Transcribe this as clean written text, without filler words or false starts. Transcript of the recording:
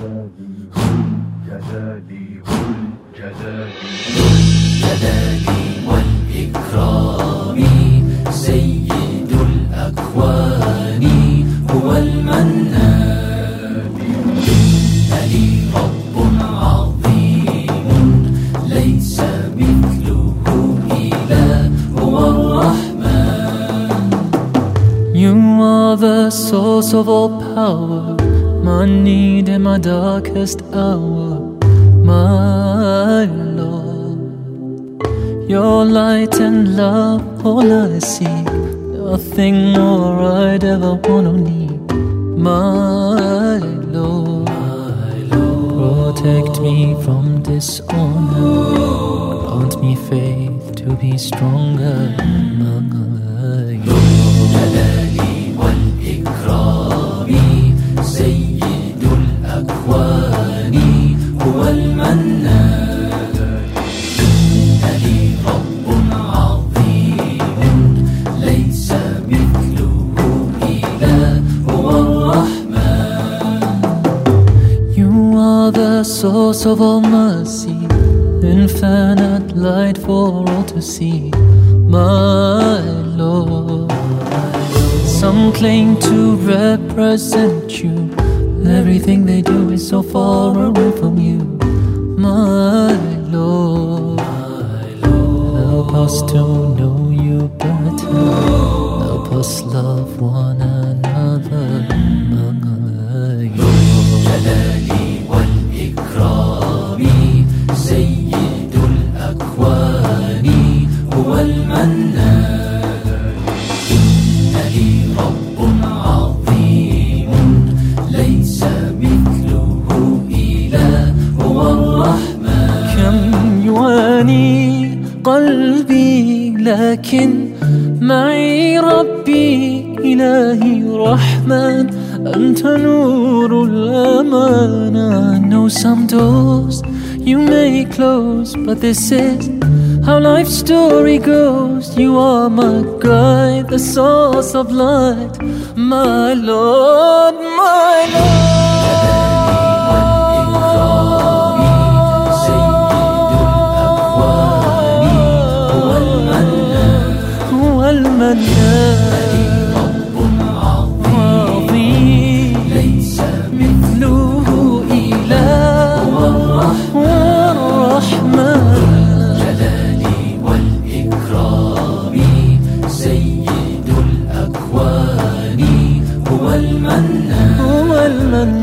الجلال والإكرام سيد الأكوان هو المنان. إن لي رب عظيم ليس مثله إله هو الرحمن. You are the source of all power, my need in my darkest hour, my Lord. Your light and love, all I seek, nothing more I'd ever want or need, my Lord. Protect me from dishonor, grant me faith to be stronger, my Lord. الجلال والإكرام سيد الأكوان هو المنان. إن لي رب عظيم ليس مثله إله هو الرحمن. You are the source of all mercy, infinite light for all to see, my Lord. Some claim to represent you, everything they do is so far away from you, my Lord. Help us to know you better, help us love one another, my Lord. الجلال والإكرام سيد الأكوان هو المنان. إن لي رب عظيم ليس مثله إله هو الرحمن. كم يواني قلبي لكن معي ربي إلهي رحمن، أنت نور الأمان. I know some doors you may close, but this is how life's story goes. You are my guide, the source of light, my Lord, my Lord. رب عظيم ليس مثله إله هو الرحمن. الجلال والإكرام سيد الأكوان هو المنان.